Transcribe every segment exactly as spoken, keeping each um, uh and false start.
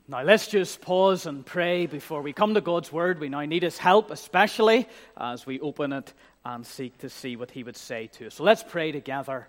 Now let's just pause and pray before we come to God's Word. We now need His help, especially as we open it and seek to see what He would say to us. So let's pray together.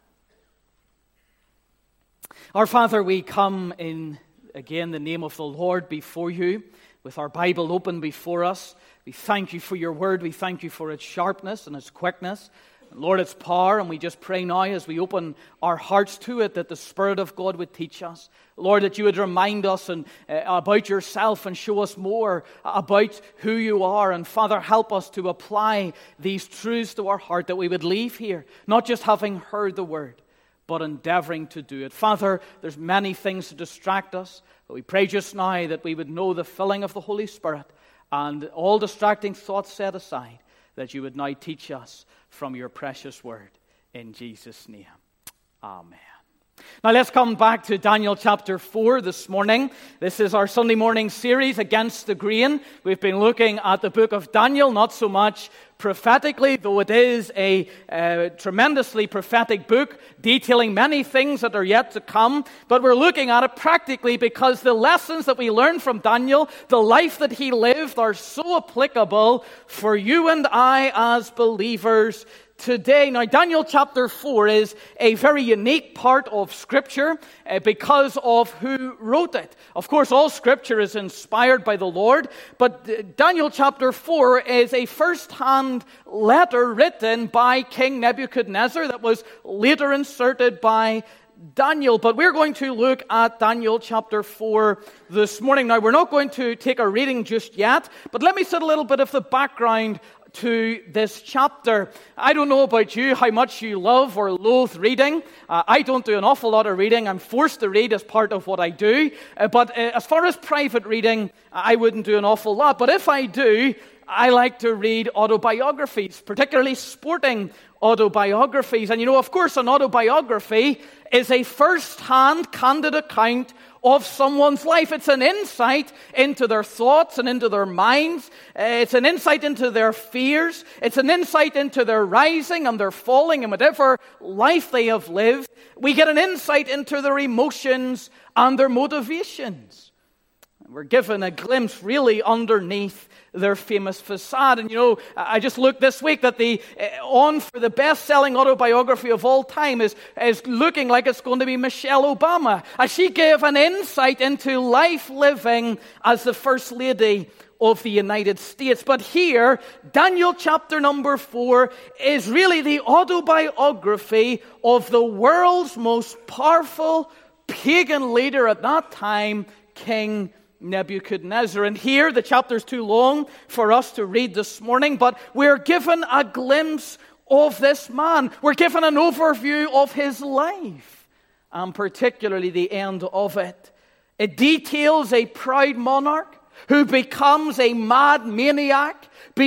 Our Father, we come in, again, the name of the Lord before you, with our Bible open before us. We thank you for your Word. We thank you for its sharpness and its quickness. Lord, its power, and we just pray now as we open our hearts to it that the Spirit of God would teach us. Lord, that you would remind us and, uh, about yourself and show us more about who you are. And Father, help us to apply these truths to our heart, that we would leave here, not just having heard the word, but endeavoring to do it. Father, there's many things to distract us, but we pray just now that we would know the filling of the Holy Spirit and all distracting thoughts set aside, that you would now teach us from your precious word. In Jesus' name, amen. Now let's come back to Daniel chapter four this morning. This is our Sunday morning series, Against the Grain. We've been looking at the book of Daniel, not so much prophetically, though it is a uh, tremendously prophetic book, detailing many things that are yet to come. But we're looking at it practically because the lessons that we learn from Daniel, the life that he lived, are so applicable for you and I as believers today. Now, Daniel chapter four is a very unique part of Scripture uh, because of who wrote it. Of course, all Scripture is inspired by the Lord, but uh, Daniel chapter four is a first-hand letter written by King Nebuchadnezzar that was later inserted by Daniel. But we're going to look at Daniel chapter four this morning. Now, we're not going to take a reading just yet, but let me set a little bit of the background to this chapter. I don't know about you, how much you love or loathe reading. Uh, I don't do an awful lot of reading. I'm forced to read as part of what I do. Uh, but uh, as far as private reading, I wouldn't do an awful lot. But if I do, I like to read autobiographies, particularly sporting autobiographies. And you know, of course, an autobiography is a first-hand, candid account of someone's life. It's an insight into their thoughts and into their minds. Uh, it's an insight into their fears. It's an insight into their rising and their falling and whatever life they have lived. We get an insight into their emotions and their motivations. We're given a glimpse really underneath their famous facade. And you know, I just looked this week that the uh, on for the best-selling autobiography of all time is, is looking like it's going to be Michelle Obama, as she gave an insight into life living as the First Lady of the United States. But here, Daniel chapter number four is really the autobiography of the world's most powerful pagan leader at that time, King Nebuchadnezzar. And here, the chapter's too long for us to read this morning, but we're given a glimpse of this man. We're given an overview of his life, and particularly the end of it. It details a proud monarch who becomes a mad maniac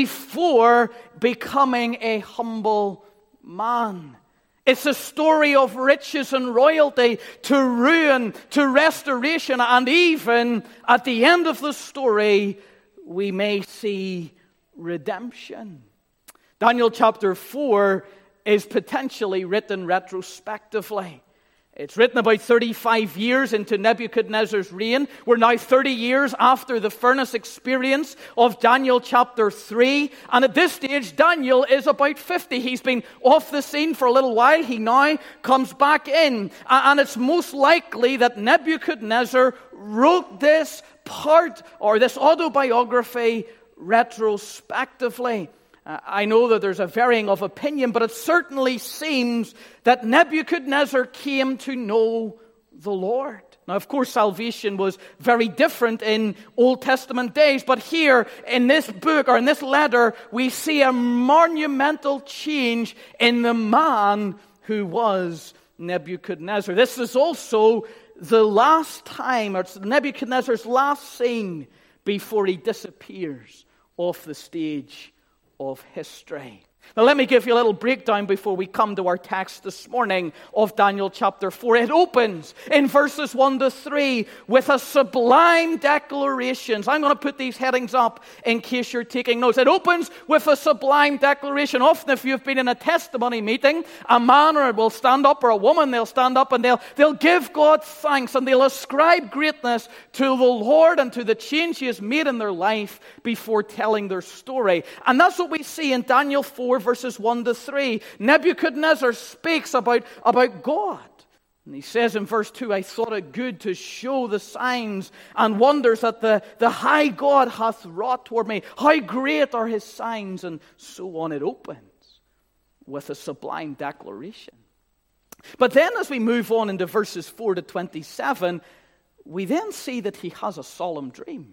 before becoming a humble man. It's a story of riches and royalty, to ruin, to restoration, and even at the end of the story, we may see redemption. Daniel chapter four is potentially written retrospectively. It's written about thirty-five years into Nebuchadnezzar's reign. We're now thirty years after the furnace experience of Daniel chapter three. And at this stage, Daniel is about fifty. He's been off the scene for a little while. He now comes back in. And it's most likely that Nebuchadnezzar wrote this part, or this autobiography, retrospectively. I know that there's a varying of opinion, but it certainly seems that Nebuchadnezzar came to know the Lord. Now, of course, salvation was very different in Old Testament days, but here in this book, or in this letter, we see a monumental change in the man who was Nebuchadnezzar. This is also the last time, or it's Nebuchadnezzar's last scene before he disappears off the stage of history. Now let me give you a little breakdown before we come to our text this morning of Daniel chapter four. It opens in verses one to three with a sublime declaration. So I'm going to put these headings up in case you're taking notes. It opens with a sublime declaration. Often if you've been in a testimony meeting, a man or will stand up or a woman, they'll stand up and they'll, they'll give God thanks and they'll ascribe greatness to the Lord and to the change He has made in their life before telling their story. And that's what we see in Daniel four, verses one to three. Nebuchadnezzar speaks about, about God. And he says in verse two, I thought it good to show the signs and wonders that the, the high God hath wrought toward me. How great are His signs, and so on. It opens with a sublime declaration. But then as we move on into verses four to twenty-seven, we then see that he has a solemn dream.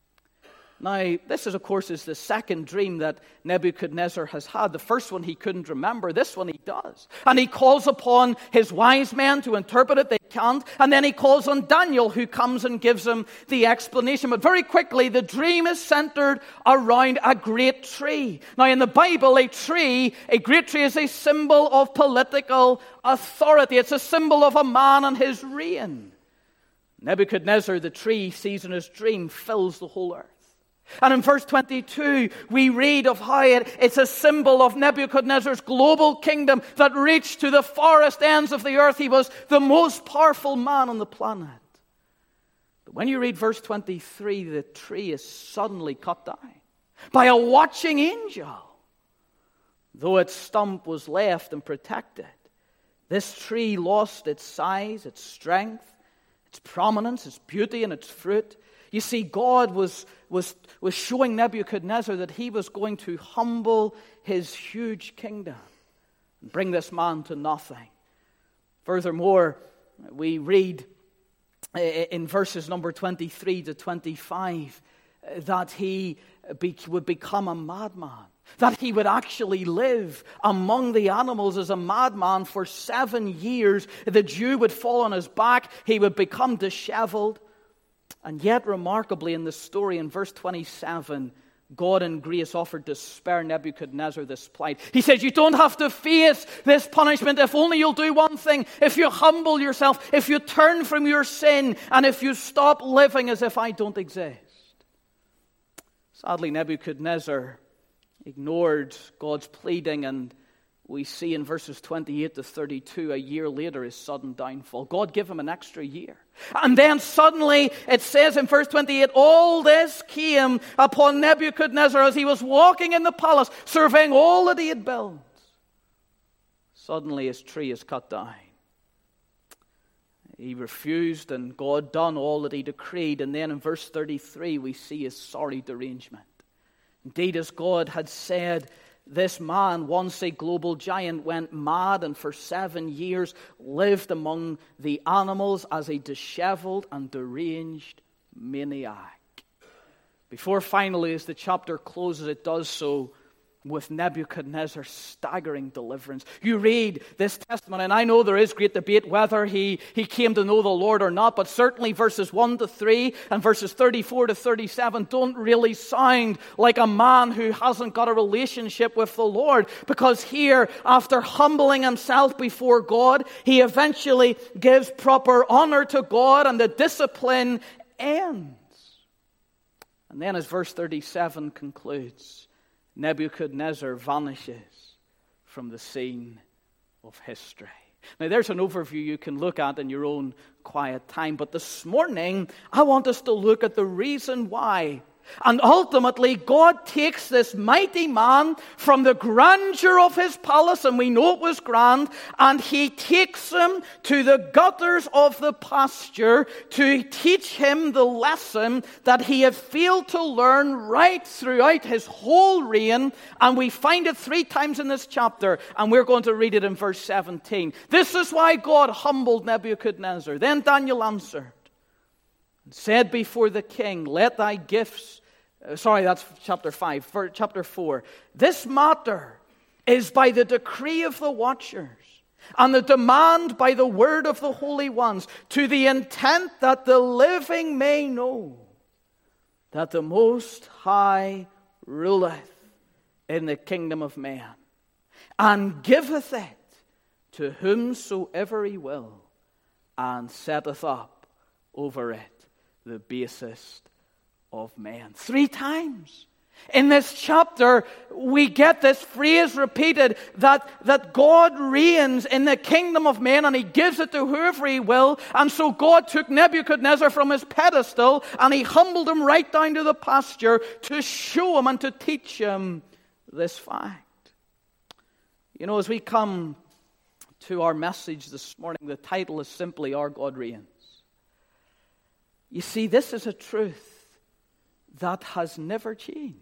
Now, this is, of course, is the second dream that Nebuchadnezzar has had. The first one he couldn't remember. This one he does. And he calls upon his wise men to interpret it. They can't. And then he calls on Daniel, who comes and gives him the explanation. But very quickly, the dream is centered around a great tree. Now, in the Bible, a tree, a great tree is a symbol of political authority. It's a symbol of a man and his reign. Nebuchadnezzar, the tree, sees in his dream, fills the whole earth. And in verse twenty-two, we read of how it, it's a symbol of Nebuchadnezzar's global kingdom that reached to the farthest ends of the earth. He was the most powerful man on the planet. But when you read verse twenty-three, the tree is suddenly cut down by a watching angel. Though its stump was left and protected, this tree lost its size, its strength, its prominence, its beauty, and its fruit. You see, God was, was, was showing Nebuchadnezzar that he was going to humble his huge kingdom and bring this man to nothing. Furthermore, we read in verses number twenty-three to twenty-five that he be, would become a madman, that he would actually live among the animals as a madman for seven years. The dew would fall on his back, he would become disheveled. And yet, remarkably, in the story, in verse twenty-seven, God in grace offered to spare Nebuchadnezzar this plight. He says, you don't have to face this punishment if only you'll do one thing. If you humble yourself, if you turn from your sin, and if you stop living as if I don't exist. Sadly, Nebuchadnezzar ignored God's pleading, and we see in verses twenty-eight to thirty-two, a year later, his sudden downfall. God gave him an extra year. And then suddenly, it says in verse twenty-eight, all this came upon Nebuchadnezzar as he was walking in the palace, surveying all that he had built. Suddenly, his tree is cut down. He refused, and God done all that he decreed. And then in verse thirty-three, we see his sorry derangement. Indeed, as God had said, this man, once a global giant, went mad and for seven years lived among the animals as a disheveled and deranged maniac. Before finally, as the chapter closes, it does so with Nebuchadnezzar's staggering deliverance. You read this testimony, and I know there is great debate whether he, he came to know the Lord or not, but certainly verses one to three and verses thirty-four to thirty-seven don't really sound like a man who hasn't got a relationship with the Lord, because here, after humbling himself before God, he eventually gives proper honor to God, and the discipline ends. And then as verse thirty-seven concludes, Nebuchadnezzar vanishes from the scene of history. Now, there's an overview you can look at in your own quiet time. But this morning, I want us to look at the reason why. And ultimately, God takes this mighty man from the grandeur of his palace, and we know it was grand, and he takes him to the gutters of the pasture to teach him the lesson that he had failed to learn right throughout his whole reign. And we find it three times in this chapter, and we're going to read it in verse seventeen. This is why God humbled Nebuchadnezzar. Then Daniel answered and said before the king, let thy gifts, uh, sorry, that's chapter five, for chapter four. This matter is by the decree of the watchers, and the demand by the word of the holy ones, to the intent that the living may know that the Most High ruleth in the kingdom of man, and giveth it to whomsoever he will, and setteth up over it the basest of men. Three times in this chapter, we get this phrase repeated that, that God reigns in the kingdom of men and he gives it to whoever he will. And so God took Nebuchadnezzar from his pedestal and he humbled him right down to the pasture to show him and to teach him this fact. You know, as we come to our message this morning, the title is simply Our God Reigns. You see, this is a truth that has never changed.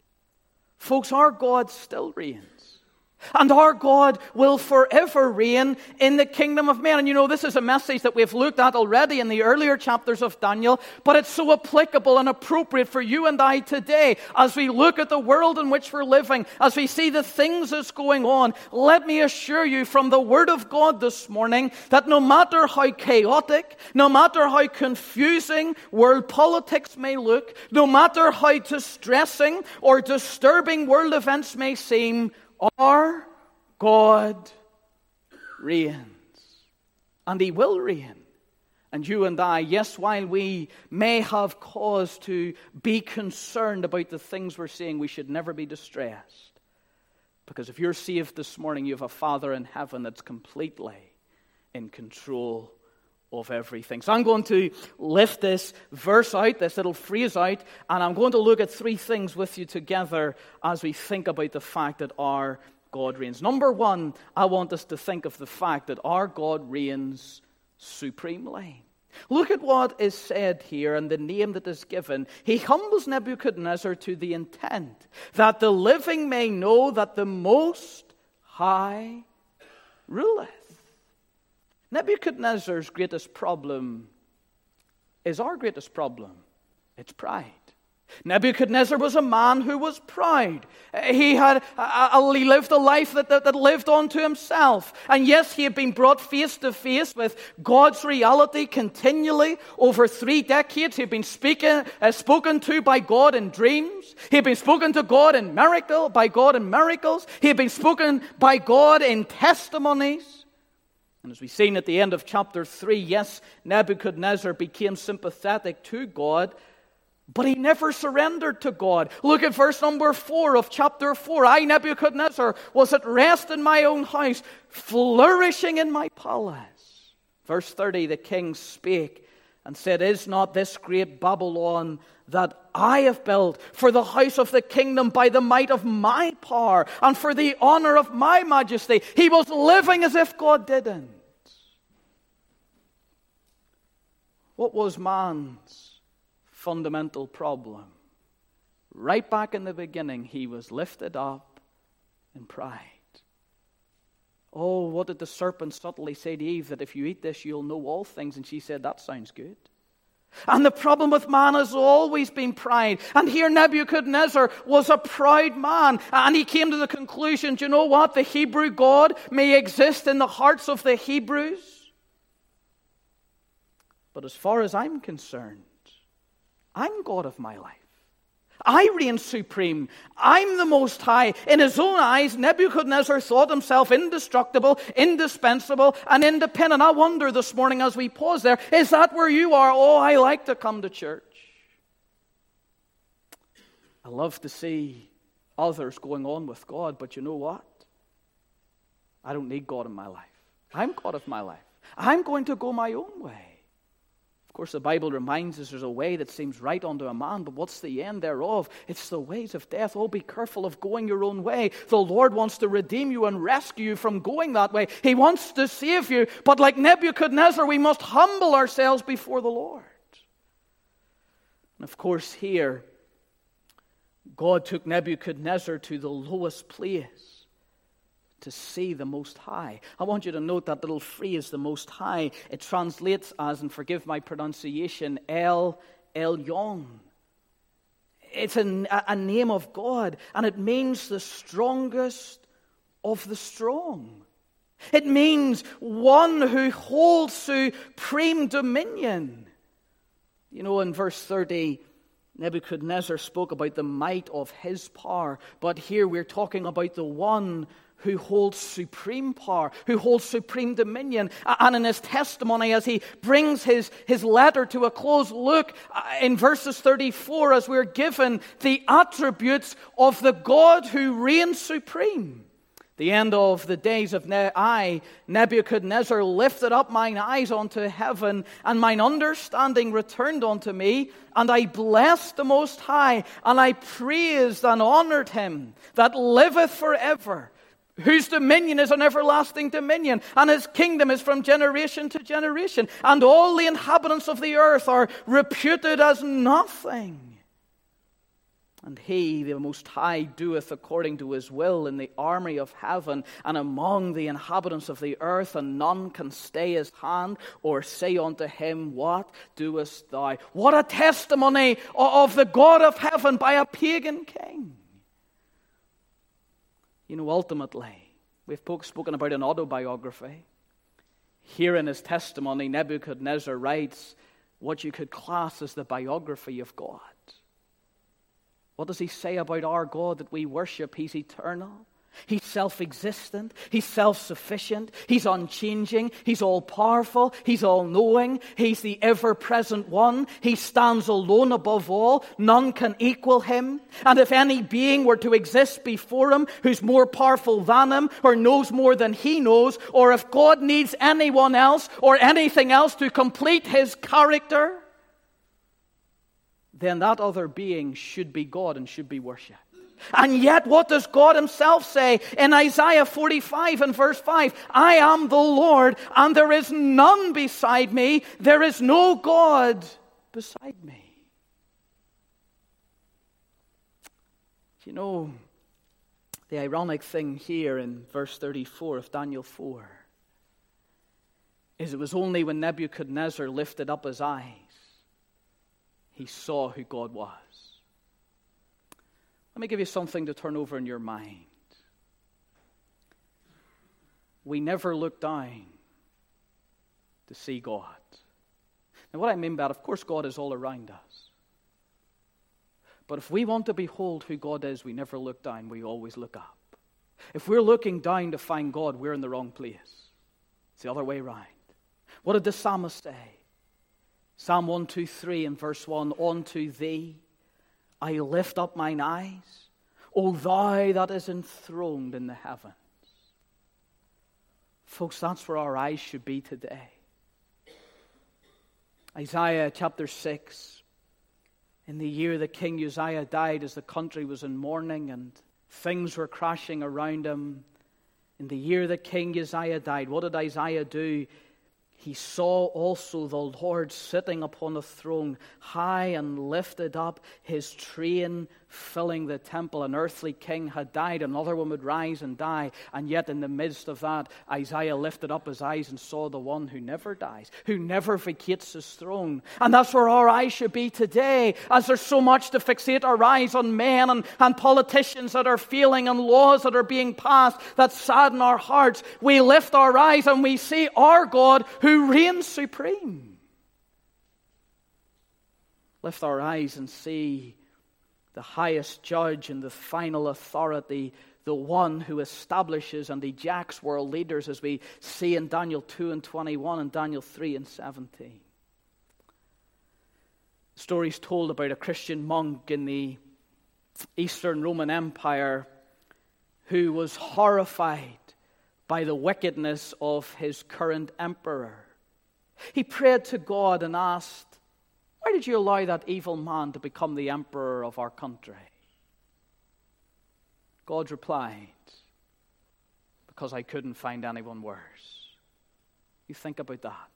Folks, our God still reigns. And our God will forever reign in the kingdom of men. And you know, this is a message that we've looked at already in the earlier chapters of Daniel, but it's so applicable and appropriate for you and I today as we look at the world in which we're living, as we see the things that's going on. Let me assure you from the Word of God this morning that no matter how chaotic, no matter how confusing world politics may look, no matter how distressing or disturbing world events may seem, our God reigns, and he will reign. And you and I, yes, while we may have cause to be concerned about the things we're seeing, we should never be distressed. Because if you're saved this morning, you have a Father in heaven that's completely in control of everything. So I'm going to lift this verse out, this little phrase out, and I'm going to look at three things with you together as we think about the fact that our God reigns. Number one, I want us to think of the fact that our God reigns supremely. Look at what is said here and the name that is given. He humbles Nebuchadnezzar to the intent that the living may know that the Most High ruleth. Nebuchadnezzar's greatest problem is our greatest problem. It's pride. Nebuchadnezzar was a man who was proud. He had uh, he lived a life that, that, that lived unto himself. And yes, he had been brought face to face with God's reality continually over three decades. He had been speaking, uh, spoken to by God in dreams. He had been spoken to God in miracle, by God in miracles. He had been spoken by God in testimonies. And as we've seen at the end of chapter three, yes, Nebuchadnezzar became sympathetic to God, but he never surrendered to God. Look at verse number four of chapter four. I, Nebuchadnezzar, was at rest in my own house, flourishing in my palace. Verse thirty, the king spake and said, Is not this great Babylon that I have built for the house of the kingdom by the might of my power and for the honor of my majesty? He was living as if God didn't. What was man's fundamental problem? Right back in the beginning, he was lifted up in pride. Oh, what did the serpent subtly say to Eve? That if you eat this, you'll know all things. And she said, that sounds good. And the problem with man has always been pride. And here Nebuchadnezzar was a proud man. And he came to the conclusion, do you know what? The Hebrew God may exist in the hearts of the Hebrews. But as far as I'm concerned, I'm God of my life. I reign supreme. I'm the Most High. In his own eyes, Nebuchadnezzar thought himself indestructible, indispensable, and independent. I wonder this morning as we pause there, is that where you are? Oh, I like to come to church. I love to see others going on with God, but you know what? I don't need God in my life. I'm God of my life. I'm going to go my own way. Of course, the Bible reminds us there's a way that seems right unto a man, but what's the end thereof? It's the ways of death. Oh, be careful of going your own way. The Lord wants to redeem you and rescue you from going that way. He wants to save you, but like Nebuchadnezzar, we must humble ourselves before the Lord. And of course, here, God took Nebuchadnezzar to the lowest place to see the Most High. I want you to note that little phrase, the Most High. It translates as, and forgive my pronunciation, El Elyon. It's a, a name of God, and it means the strongest of the strong. It means one who holds supreme dominion. You know, in verse thirty, Nebuchadnezzar spoke about the might of his power, but here we're talking about the one who holds supreme power, who holds supreme dominion. And in his testimony, as he brings his, his letter to a close, look in verses thirty-four, as we're given the attributes of the God who reigns supreme. The end of the days of ne- I, Nebuchadnezzar, lifted up mine eyes unto heaven, and mine understanding returned unto me, and I blessed the Most High, and I praised and honored him that liveth forever, whose dominion is an everlasting dominion, and his kingdom is from generation to generation. And all the inhabitants of the earth are reputed as nothing. And he, the Most High, doeth according to his will in the army of heaven and among the inhabitants of the earth, and none can stay his hand or say unto him, what doest thou? What a testimony of the God of heaven by a pagan king. You know, ultimately, we've spoken about an autobiography. Here in his testimony, Nebuchadnezzar writes what you could class as the biography of God. What does he say about our God that we worship? He's eternal. He's self-existent. He's self-sufficient. He's unchanging. He's all-powerful. He's all-knowing. He's the ever-present one. He stands alone above all. None can equal him. And if any being were to exist before him who's more powerful than him or knows more than he knows, or if God needs anyone else or anything else to complete his character, then that other being should be God and should be worshipped. And yet, what does God himself say in Isaiah forty-five and verse five? I am the Lord, and there is none beside me. There is no God beside me. You know, the ironic thing here in verse thirty-four of Daniel four is it was only when Nebuchadnezzar lifted up his eyes he saw who God was. Let me give you something to turn over in your mind. We never look down to see God. Now, what I mean by that, of course, God is all around us. But if we want to behold who God is, we never look down, we always look up. If we're looking down to find God, we're in the wrong place. It's the other way around. What did the psalmist say? Psalm one twenty-three and verse one, unto thee I lift up mine eyes, O thou that is enthroned in the heavens. Folks, that's where our eyes should be today. Isaiah chapter six, in the year that King Uzziah died, as the country was in mourning and things were crashing around him, in the year that King Uzziah died, what did Isaiah do? He saw also the Lord sitting upon a throne, high and lifted up, his train filling the temple. An earthly king had died, another one would rise and die. And yet in the midst of that, Isaiah lifted up his eyes and saw the one who never dies, who never vacates his throne. And that's where our eyes should be today, as there's so much to fixate our eyes on men and, and politicians that are failing and laws that are being passed that sadden our hearts. We lift our eyes and we see our God who reigns supreme. Lift our eyes and see the highest judge and the final authority, the one who establishes and ejects world leaders, as we see in Daniel two and twenty-one and Daniel three and seventeen. Stories told about a Christian monk in the Eastern Roman Empire who was horrified by the wickedness of his current emperor. He prayed to God and asked, why did you allow that evil man to become the emperor of our country? God replied, because I couldn't find anyone worse. You think about that.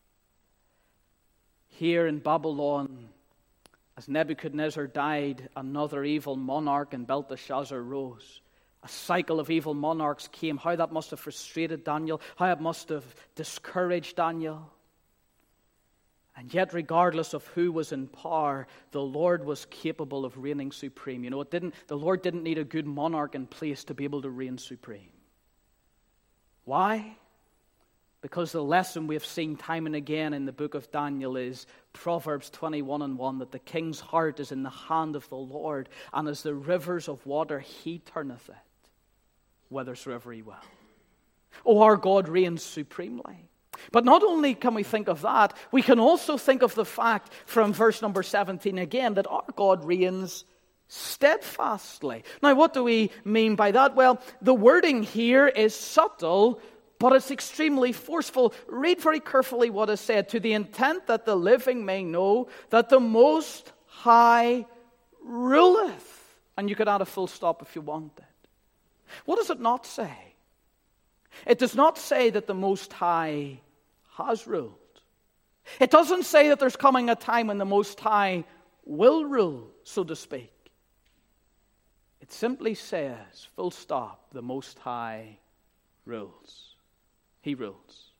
Here in Babylon, as Nebuchadnezzar died, another evil monarch and Belteshazzar rose. A cycle of evil monarchs came. How that must have frustrated Daniel, how it must have discouraged Daniel. And yet, regardless of who was in power, the Lord was capable of reigning supreme. You know, it didn't, the Lord didn't need a good monarch in place to be able to reign supreme. Why? Because the lesson we have seen time and again in the book of Daniel is Proverbs twenty-one and one, that the king's heart is in the hand of the Lord, and as the rivers of water he turneth it. whithersoever he will. Oh, our God reigns supremely. But not only can we think of that, we can also think of the fact from verse number seventeen again that our God reigns steadfastly. Now, what do we mean by that? Well, the wording here is subtle, but it's extremely forceful. Read very carefully what is said, to the intent that the living may know that the Most High ruleth. And you could add a full stop if you wanted. What does it not say? It does not say that the Most High has ruled. It doesn't say that there's coming a time when the Most High will rule, so to speak. It simply says, full stop, the Most High rules. He rules.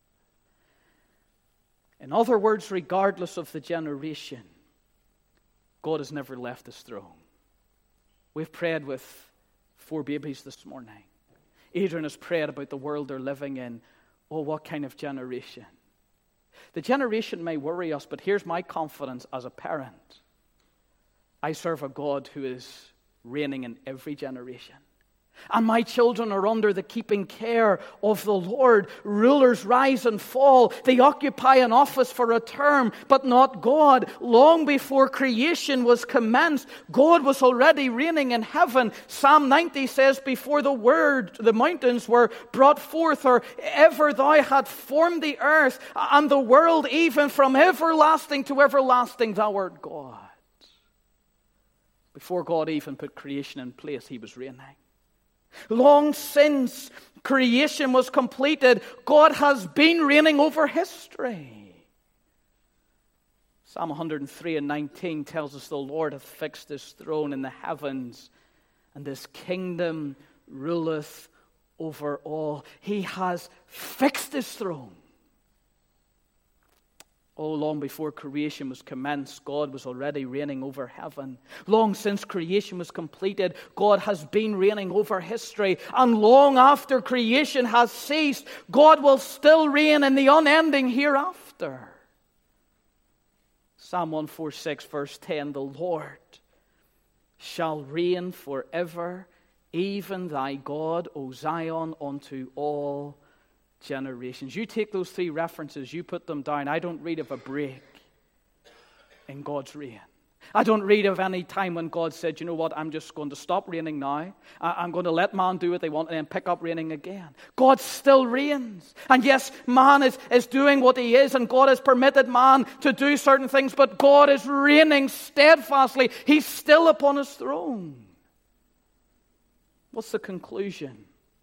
In other words, regardless of the generation, God has never left his throne. We've prayed with four babies this morning. Adrian has prayed about the world they're living in. Oh, what kind of generation? The generation may worry us, but here's my confidence as a parent. I serve a God who is reigning in every generation. And my children are under the keeping care of the Lord. Rulers rise and fall. They occupy an office for a term, but not God. Long before creation was commenced, God was already reigning in heaven. Psalm ninety says, before the word, the mountains were brought forth, or ever thou had formed the earth and the world, even from everlasting to everlasting, thou art God. Before God even put creation in place, he was reigning. Long since creation was completed, God has been reigning over history. Psalm one hundred three and nineteen tells us the Lord hath fixed his throne in the heavens, and his kingdom ruleth over all. He has fixed his throne. Oh, long before creation was commenced, God was already reigning over heaven. Long since creation was completed, God has been reigning over history. And long after creation has ceased, God will still reign in the unending hereafter. Psalm one forty-six, verse ten, the Lord shall reign forever, even thy God, O Zion, unto all generations. You take those three references, you put them down. I don't read of a break in God's reign. I don't read of any time when God said, you know what, I'm just going to stop reigning now. I'm going to let man do what they want and then pick up reigning again. God still reigns. And yes, man is, is doing what he is, and God has permitted man to do certain things, but God is reigning steadfastly. He's still upon his throne. What's the conclusion?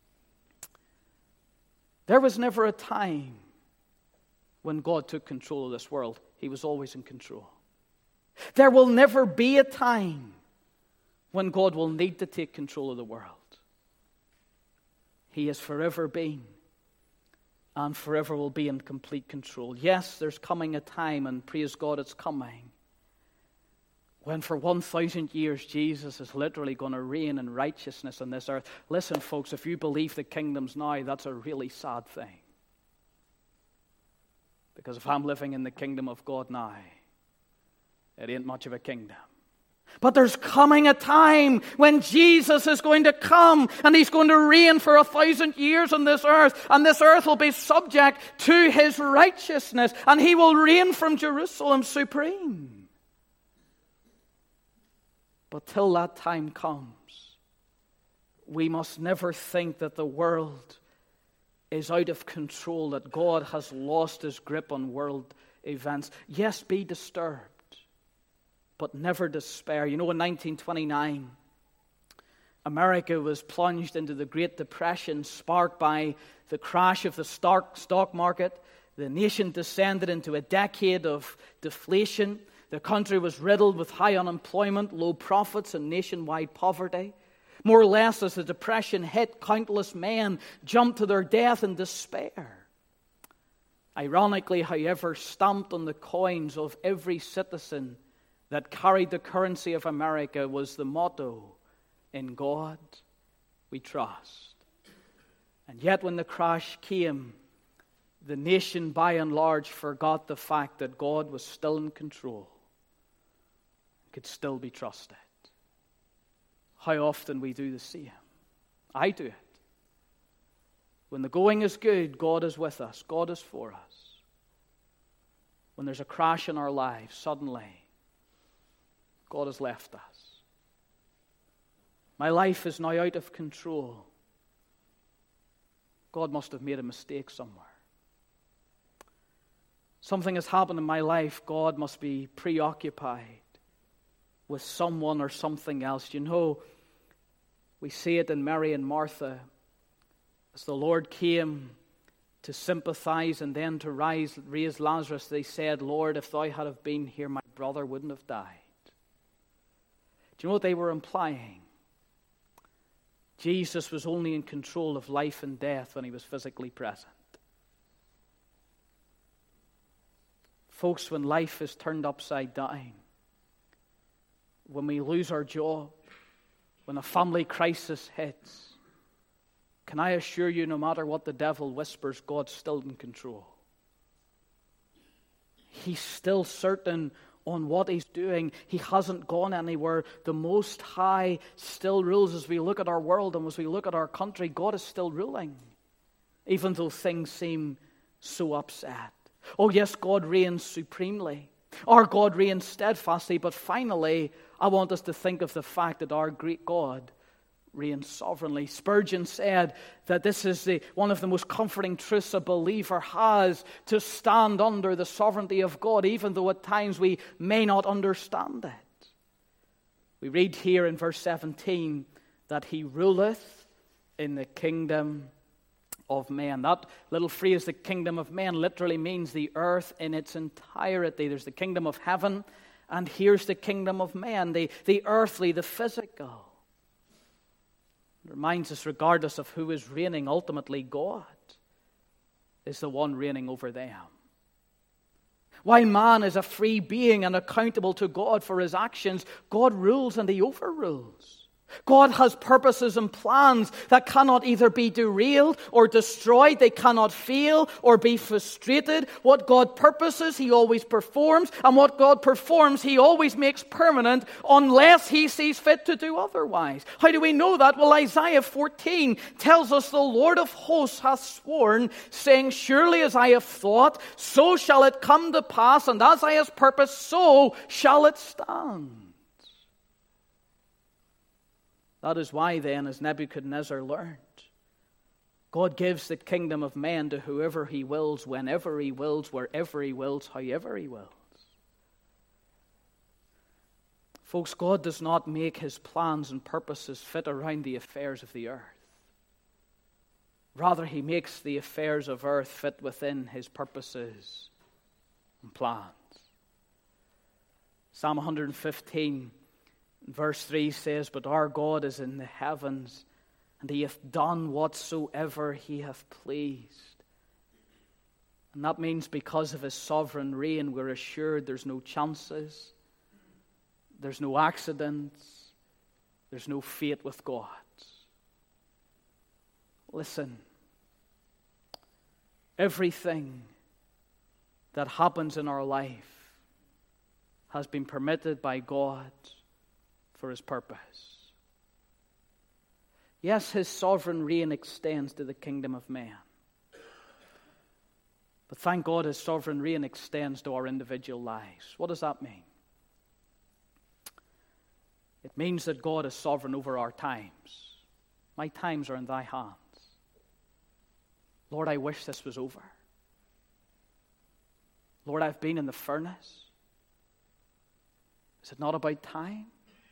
There was never a time when God took control of this world. He was always in control. There will never be a time when God will need to take control of the world. He has forever been and forever will be in complete control. Yes, there's coming a time, and praise God it's coming, when for one thousand years Jesus is literally going to reign in righteousness on this earth. Listen, folks, if you believe the kingdom's now, that's a really sad thing. Because if I'm living in the kingdom of God now, it ain't much of a kingdom. But there's coming a time when Jesus is going to come, and he's going to reign for a thousand years on this earth, and this earth will be subject to his righteousness, and he will reign from Jerusalem supreme. But till that time comes, we must never think that the world is out of control, that God has lost his grip on world events. Yes, be disturbed, but never despair. You know, in nineteen twenty-nine, America was plunged into the Great Depression, sparked by the crash of the stock market. The nation descended into a decade of deflation. The country was riddled with high unemployment, low profits, and nationwide poverty. More or less, as the Depression hit, countless men jumped to their death in despair. Ironically, however, stamped on the coins of every citizen that carried the currency of America was the motto, "In God we trust." And yet when the crash came, the nation by and large forgot the fact that God was still in control, could still be trusted. How often we do the same. I do it. When the going is good, God is with us. God is for us. When there's a crash in our lives, suddenly, God has left us. My life is now out of control. God must have made a mistake somewhere. Something has happened in my life. God must be preoccupied with someone or something else. You know, we see it in Mary and Martha. As the Lord came to sympathize and then to rise, raise Lazarus, they said, Lord, if thou had have been here, my brother wouldn't have died. Do you know what they were implying? Jesus was only in control of life and death when he was physically present. Folks, when life is turned upside down, when we lose our job, when a family crisis hits, can I assure you, no matter what the devil whispers, God's still in control. He's still certain on what he's doing. He hasn't gone anywhere. The Most High still rules. As we look at our world and as we look at our country, God is still ruling, even though things seem so upset. Oh yes, God reigns supremely. Our God reigns steadfastly. But finally, I want us to think of the fact that our great God reigns sovereignly. Spurgeon said that this is the, one of the most comforting truths a believer has, to stand under the sovereignty of God, even though at times we may not understand it. We read here in verse seventeen that he ruleth in the kingdom of men. That little phrase, the kingdom of men, literally means the earth in its entirety. There's the kingdom of heaven, and here's the kingdom of men, the, the earthly, the physical. It reminds us, regardless of who is reigning, ultimately God is the one reigning over them. While man is a free being and accountable to God for his actions, God rules and he overrules. God has purposes and plans that cannot either be derailed or destroyed. They cannot fail or be frustrated. What God purposes, he always performs. And what God performs, he always makes permanent unless he sees fit to do otherwise. How do we know that? Well, Isaiah fourteen tells us the Lord of hosts hath sworn, saying, surely as I have thought, so shall it come to pass, and as I have purposed, so shall it stand. That is why then, as Nebuchadnezzar learned, God gives the kingdom of men to whoever he wills, whenever he wills, wherever he wills, however he wills. Folks, God does not make his plans and purposes fit around the affairs of the earth. Rather, he makes the affairs of earth fit within his purposes and plans. Psalm one fifteen verse three says, but our God is in the heavens, and he hath done whatsoever he hath pleased. And that means because of his sovereign reign, we're assured there's no chances, there's no accidents, there's no fate with God. Listen, everything that happens in our life has been permitted by God for his purpose. Yes, his sovereign reign extends to the kingdom of man. But thank God his sovereign reign extends to our individual lives. What does that mean? It means that God is sovereign over our times. My times are in thy hands. Lord, I wish this was over. Lord, I've been in the furnace. Is it not about time?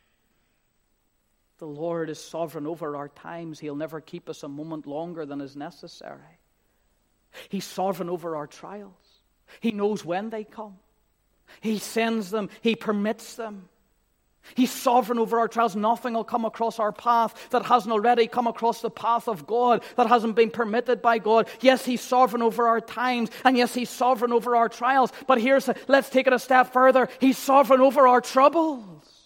The Lord is sovereign over our times. He'll never keep us a moment longer than is necessary. He's sovereign over our trials. He knows when they come. He sends them. He permits them. He's sovereign over our trials. Nothing will come across our path that hasn't already come across the path of God, that hasn't been permitted by God. Yes, he's sovereign over our times, and yes, he's sovereign over our trials. But here's, a, let's take it a step further. He's sovereign over our troubles.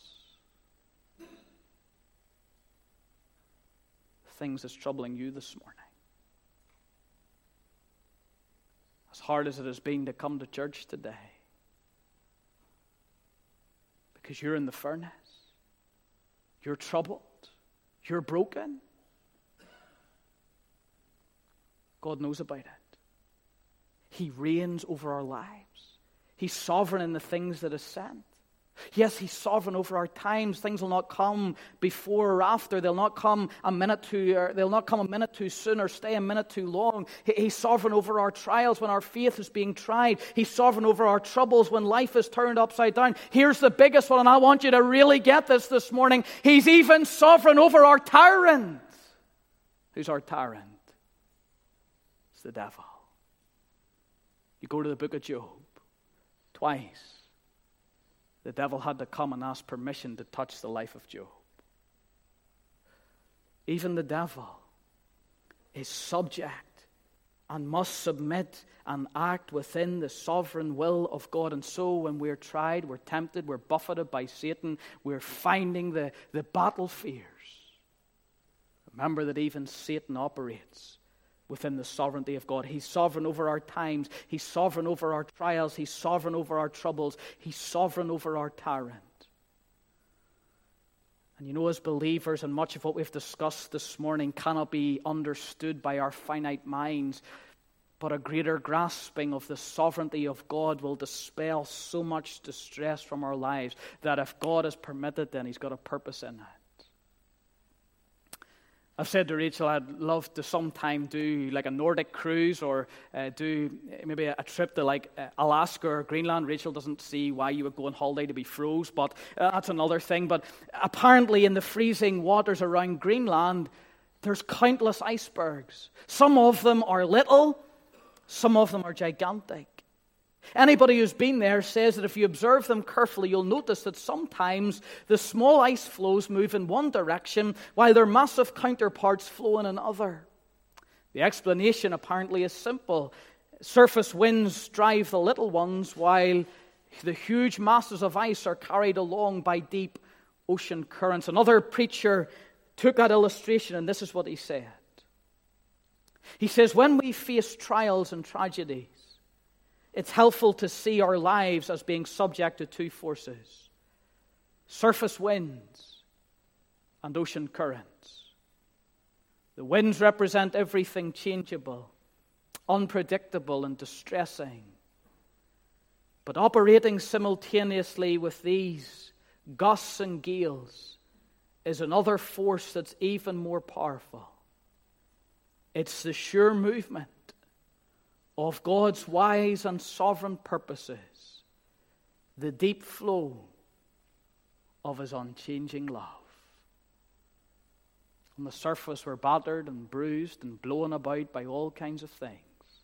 Things that's troubling you this morning. As hard as it has been to come to church today, because you're in the furnace, you're troubled, you're broken. God knows about it. He reigns over our lives. He's sovereign in the things that are sent. Yes, He's sovereign over our times. Things will not come before or after. They'll not come a minute too, or they'll not come a minute too soon or stay a minute too long. He's sovereign over our trials when our faith is being tried. He's sovereign over our troubles when life is turned upside down. Here's the biggest one, and I want you to really get this this morning. He's even sovereign over our tyrant. Who's our tyrant? It's the devil. You go to the book of Job. Twice, the devil had to come and ask permission to touch the life of Job. Even the devil is subject and must submit and act within the sovereign will of God. And so when we're tried, we're tempted, we're buffeted by Satan, we're finding the, the battle fears. Remember that even Satan operates within the sovereignty of God. He's sovereign over our times. He's sovereign over our trials. He's sovereign over our troubles. He's sovereign over our tyrant. And you know, as believers, and much of what we've discussed this morning cannot be understood by our finite minds, but a greater grasping of the sovereignty of God will dispel so much distress from our lives that if God has permitted, then He's got a purpose in it. I've said to Rachel I'd love to sometime do like a Nordic cruise or uh, do maybe a, a trip to like uh, Alaska or Greenland. Rachel doesn't see why you would go on holiday to be froze, but uh, that's another thing. But apparently in the freezing waters around Greenland, there's countless icebergs. Some of them are little, some of them are gigantic. Anybody who's been there says that if you observe them carefully, you'll notice that sometimes the small ice floes move in one direction while their massive counterparts flow in another. The explanation apparently is simple. Surface winds drive the little ones while the huge masses of ice are carried along by deep ocean currents. Another preacher took that illustration, and this is what he said. He says, when we face trials and tragedies, it's helpful to see our lives as being subject to two forces: surface winds and ocean currents. The winds represent everything changeable, unpredictable, and distressing. But operating simultaneously with these gusts and gales is another force that's even more powerful. It's the sure movement of God's wise and sovereign purposes, the deep flow of His unchanging love. On the surface, we're battered and bruised and blown about by all kinds of things.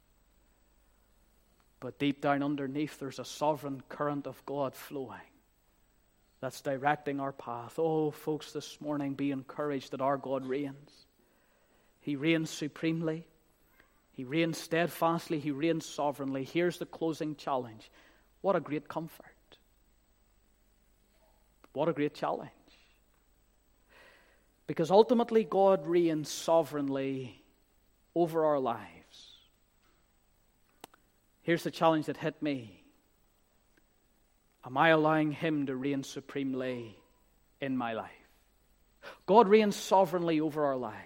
But deep down underneath, there's a sovereign current of God flowing that's directing our path. Oh, folks, this morning, be encouraged that our God reigns. He reigns supremely. He reigns steadfastly. He reigns sovereignly. Here's the closing challenge. What a great comfort. What a great challenge. Because ultimately God reigns sovereignly over our lives. Here's the challenge that hit me. Am I allowing Him to reign supremely in my life? God reigns sovereignly over our lives.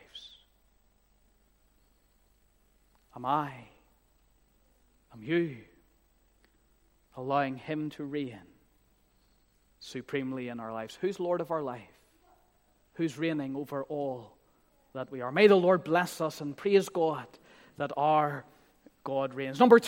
Am I, am you allowing Him to reign supremely in our lives? Who's Lord of our life? Who's reigning over all that we are? May the Lord bless us, and praise God that our God reigns. Number two.